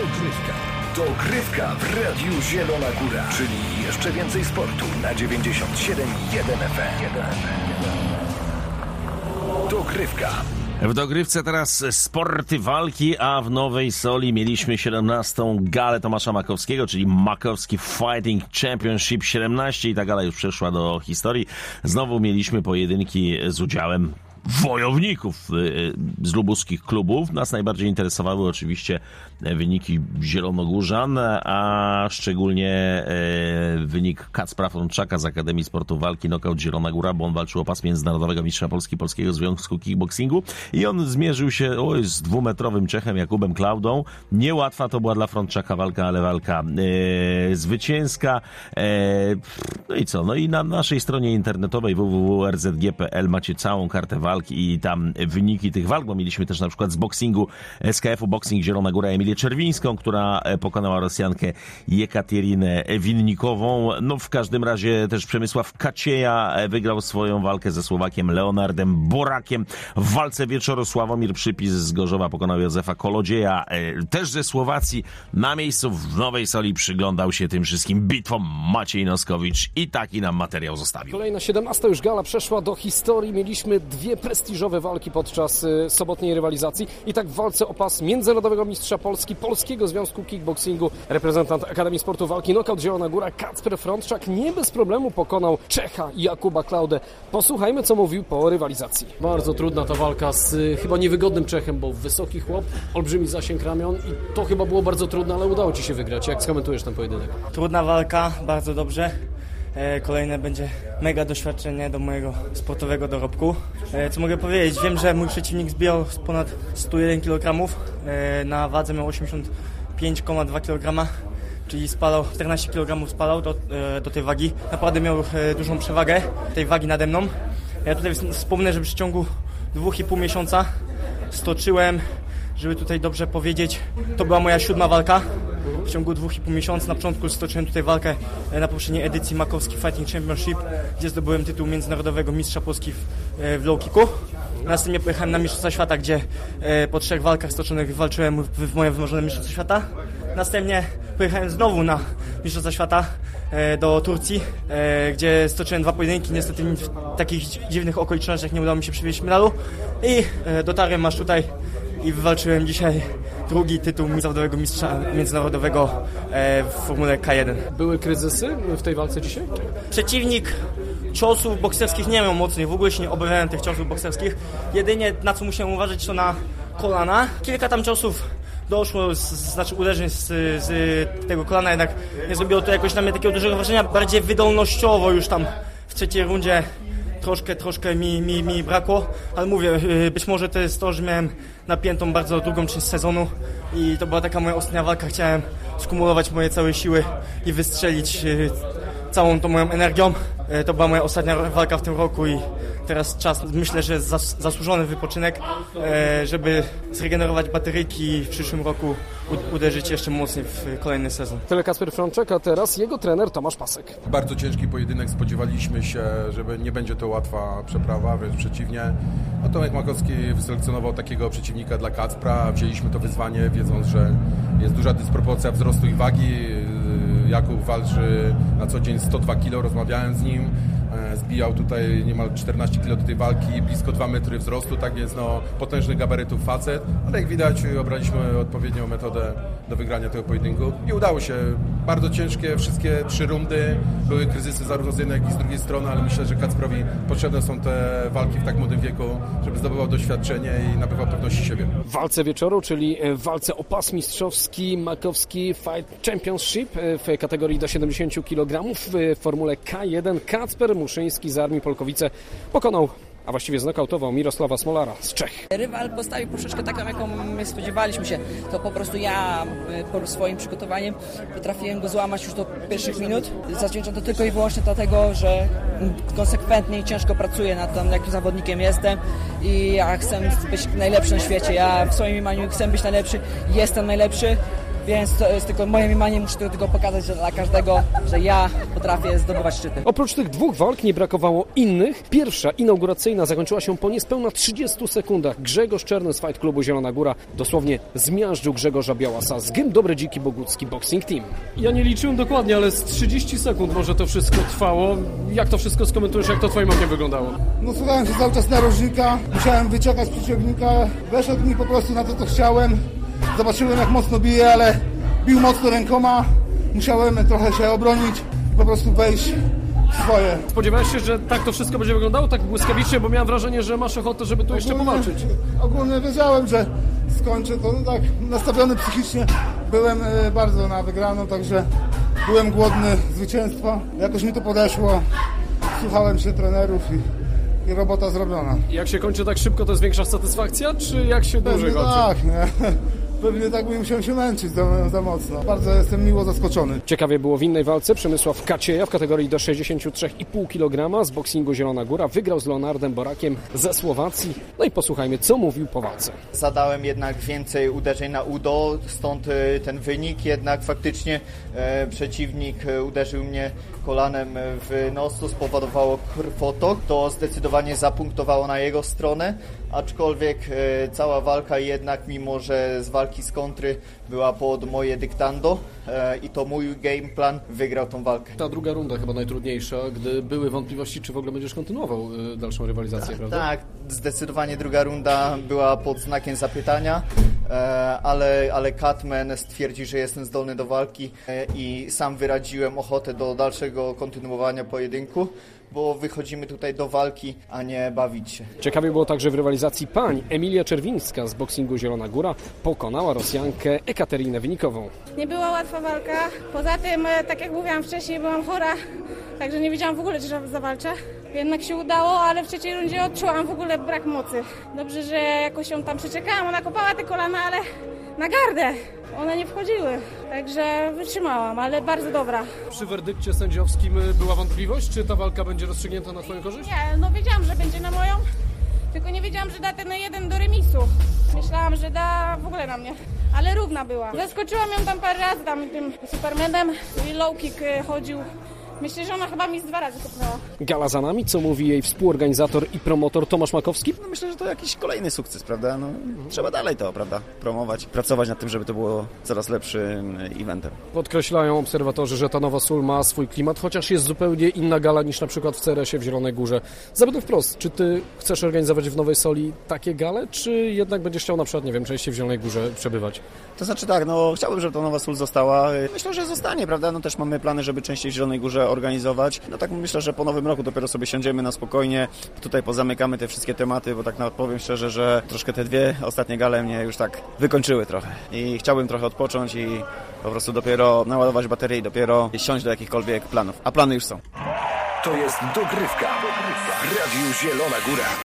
Dogrywka w Radiu Zielona Góra, czyli jeszcze więcej sportu na 97,1 FM. Dogrywka. W dogrywce teraz sporty walki, a w Nowej Soli mieliśmy 17. galę Tomasza Makowskiego, czyli Makowski Fighting Championship 17 i ta gala już przeszła do historii. Znowu mieliśmy pojedynki z udziałem wojowników z lubuskich klubów. Nas najbardziej interesowały oczywiście wyniki zielonogórzan, a szczególnie wynik Kacpra Frączaka z Akademii Sportu Walki Knockout Zielona Góra, bo on walczył o pas międzynarodowego mistrza Polski Polskiego Związku Kickboxingu i on zmierzył się z 2-metrowym Czechem Jakubem Klaudą. Niełatwa to była dla Frączaka walka, ale walka zwycięska. No i co? No i na naszej stronie internetowej www.rzg.pl macie całą kartę walki i tam wyniki tych walk, bo mieliśmy też na przykład z boksingu SKF-u Boxing Zielona Góra Emilię Czerwińską, która pokonała Rosjankę Jekaterinę Winnikową. No w każdym razie też Przemysław Kacieja wygrał swoją walkę ze Słowakiem Leonardem Borakiem. W walce wieczoru Sławomir Przypis z Gorzowa pokonał Józefa Kolodzieja, też ze Słowacji. Na miejscu w Nowej Soli przyglądał się tym wszystkim bitwom Maciej Noskowicz i taki nam materiał zostawił. Kolejna 17. już gala przeszła do historii. Mieliśmy dwie prestiżowe walki podczas sobotniej rywalizacji. I tak w walce o pas międzynarodowego mistrza Polski, Polskiego Związku Kickboxingu, reprezentant Akademii Sportu Walki Knockout Zielona Góra Kacper Frączak nie bez problemu pokonał Czecha Jakuba Klaudę. Posłuchajmy, co mówił po rywalizacji. Bardzo trudna ta walka z chyba niewygodnym Czechem, bo wysoki chłop, olbrzymi zasięg ramion i to chyba było bardzo trudne, ale udało Ci się wygrać. Jak skomentujesz ten pojedynek? Trudna walka, bardzo dobrze. Kolejne będzie mega doświadczenie do mojego sportowego dorobku. Co mogę powiedzieć? Wiem, że mój przeciwnik zbijał ponad 101 kg. Na wadze miał 85,2 kg, czyli spalał 14 kg spalał do tej wagi. Naprawdę miał dużą przewagę tej wagi nade mną. Ja tutaj wspomnę, że w przeciągu 2,5 miesiąca stoczyłem, żeby tutaj dobrze powiedzieć, to była moja 7. walka. W ciągu 2,5 miesiąca na początku stoczyłem tutaj walkę na poprzedniej edycji Makowski Fighting Championship, gdzie zdobyłem tytuł międzynarodowego mistrza Polski w low kicku. Następnie pojechałem na Mistrzostwa Świata, gdzie po 3 walkach stoczonych walczyłem w moje wymarzone Mistrzostwa Świata. Następnie pojechałem znowu na Mistrzostwa Świata do Turcji, gdzie stoczyłem 2 pojedynki. Niestety w takich dziwnych okolicznościach nie udało mi się przywieźć medalu i dotarłem aż tutaj i wywalczyłem dzisiaj drugi tytuł zawodowego mistrza międzynarodowego w formule K1. Były kryzysy w tej walce dzisiaj? Przeciwnik ciosów bokserskich nie miał mocnych, w ogóle się nie obawiałem tych ciosów bokserskich. Jedynie na co musiałem uważać to na kolana. Kilka tam ciosów doszło, znaczy uderzeń z tego kolana, jednak nie zrobiło to jakoś na mnie takiego dużego wrażenia. Bardziej wydolnościowo już tam w trzeciej rundzie troszkę mi brakło, ale mówię, być może to jest to, że miałem napiętą bardzo długą część sezonu i to była taka moja ostatnia walka. Chciałem skumulować moje całe siły i wystrzelić całą tą moją energią. To była moja ostatnia walka w tym roku i teraz czas, myślę, że zasłużony wypoczynek, żeby zregenerować bateryjki i w przyszłym roku uderzyć jeszcze mocniej w kolejny sezon. Tyle Kacper Frączak, a teraz jego trener Tomasz Pasek. Bardzo ciężki pojedynek, spodziewaliśmy się, że nie będzie to łatwa przeprawa, wręcz przeciwnie. No, Tomek Makowski wyselekcjonował takiego przeciwnika dla Kacpra, wzięliśmy to wyzwanie, wiedząc, że jest duża dysproporcja wzrostu i wagi. Jakub walczy na co dzień 102 kg, rozmawiałem z nim, zbijał tutaj niemal 14 kg do tej walki, blisko 2 metry wzrostu, tak więc potężnych gabarytów facet, ale jak widać obraliśmy odpowiednią metodę do wygrania tego pojedynku i udało się. Bardzo ciężkie, wszystkie 3 rundy, były kryzysy zarówno z jednej, jak i z drugiej strony, ale myślę, że Kacprowi potrzebne są te walki w tak młodym wieku, żeby zdobywał doświadczenie i nabywał pewności siebie. W walce wieczoru, czyli w walce o pas mistrzowski Makowski Fight Championship w kategorii do 70 kg w formule K1 Kacper Muszyński z Armii Polkowice pokonał, a właściwie znokautował Mirosława Smolara z Czech. Rywal postawił troszeczkę taką, jaką my spodziewaliśmy się. To po prostu ja po swoim przygotowaniiem potrafiłem go złamać już do pierwszych minut. Zawdzięczam to tylko i wyłącznie dlatego, że konsekwentnie i ciężko pracuję nad tym, jakim zawodnikiem jestem i ja chcę być najlepszy na świecie. Ja w swoim imieniu chcę być najlepszy, jestem najlepszy. Więc to jest tylko moje mniemanie, muszę tylko pokazać dla każdego, że ja potrafię zdobywać szczyty. Oprócz tych 2 walk nie brakowało innych. Pierwsza, inauguracyjna, zakończyła się po niespełna 30 sekundach. Grzegorz Czerny z Fight Klubu Zielona Góra dosłownie zmiażdżył Grzegorza Białasa z Gym Dobry Dziki Bogucki Boxing Team. Ja nie liczyłem dokładnie, ale z 30 sekund może to wszystko trwało. Jak to wszystko skomentujesz, jak to twoim okiem wyglądało? No słuchałem się cały czas narożnika, musiałem wyciągać przeciwnika, weszedł mi po prostu na to, co chciałem. Zobaczyłem, jak mocno bije, ale bił mocno rękoma, musiałem trochę się obronić i po prostu wejść w swoje. Spodziewałeś się, że tak to wszystko będzie wyglądało, tak błyskawicznie, bo miałem wrażenie, że masz ochotę, żeby tu jeszcze powalczyć. Ogólnie wiedziałem, że skończę to, no tak nastawiony psychicznie. Byłem bardzo na wygraną, także byłem głodny zwycięstwa. Jakoś mi to podeszło, słuchałem się trenerów i robota zrobiona. Jak się kończy tak szybko, to jest większa satysfakcja, czy jak się dłużej kończy? Tak, nie? Pewnie tak bym musiał się męczyć za mocno. Bardzo jestem miło zaskoczony. Ciekawie było w innej walce. Przemysław Kacieja w kategorii do 63,5 kg z boksingu Zielona Góra wygrał z Leonardem Borakiem ze Słowacji. No i posłuchajmy, co mówił po walce. Zadałem jednak więcej uderzeń na udo, stąd ten wynik. Jednak faktycznie przeciwnik uderzył mnie kolanem w nos, to spowodowało krwotok. To zdecydowanie zapunktowało na jego stronę, aczkolwiek cała walka jednak, mimo że z walki z kontry była pod moje dyktando i to mój game plan, wygrał tą walkę. Ta druga runda chyba najtrudniejsza, gdy były wątpliwości, czy w ogóle będziesz kontynuował dalszą rywalizację, prawda? Tak, zdecydowanie druga runda była pod znakiem zapytania, ale Catman stwierdził, że jestem zdolny do walki i sam wyraziłem ochotę do dalszego kontynuowania pojedynku, bo wychodzimy tutaj do walki, a nie bawić się. Ciekawie było także w rywalizacji pań. Emilia Czerwińska z boksingu Zielona Góra pokonała Rosjankę Ekaterinę Wynikową. Nie była łatwa walka. Poza tym, tak jak mówiłam wcześniej, byłam chora, także nie wiedziałam w ogóle, czy zawalczę. Jednak się udało, ale w trzeciej rundzie odczułam w ogóle brak mocy. Dobrze, że jakoś ją tam przeczekałam. Ona kopała te kolana, ale na gardę. One nie wchodziły, także wytrzymałam, ale bardzo dobra. Przy werdykcie sędziowskim była wątpliwość, czy ta walka będzie rozstrzygnięta na twoją korzyść? Nie, no wiedziałam, że będzie na moją, tylko nie wiedziałam, że da ten 1 do remisu. Myślałam, że da w ogóle na mnie, ale równa była. Zaskoczyłam ją tam parę razy, tam tym Supermanem i low kick chodził. Myślę, że ona chyba mi z 2 razy kopnęła. Gala za nami, co mówi jej współorganizator i promotor Tomasz Makowski? No myślę, że to jakiś kolejny sukces, prawda? No, trzeba dalej to, prawda, promować, pracować nad tym, żeby to było coraz lepszym eventem. Podkreślają obserwatorzy, że ta nowa sól ma swój klimat, chociaż jest zupełnie inna gala niż na przykład w CRS-ie w Zielonej Górze. Zapytam wprost, czy ty chcesz organizować w Nowej Soli takie gale, czy jednak będziesz chciał na przykład, nie wiem, częściej w Zielonej Górze przebywać? To znaczy tak, no chciałbym, żeby ta nowa sól została. Myślę, że zostanie, prawda? No też mamy plany, żeby częściej w Zielonej Górze organizować. No tak myślę, że po nowym roku dopiero sobie siądziemy na spokojnie, tutaj pozamykamy te wszystkie tematy, bo tak powiem szczerze, że troszkę te 2 ostatnie gale mnie już tak wykończyły trochę. I chciałbym trochę odpocząć i po prostu dopiero naładować baterię i dopiero siąść do jakichkolwiek planów. A plany już są. To jest dogrywka w Radiu Zielona Góra.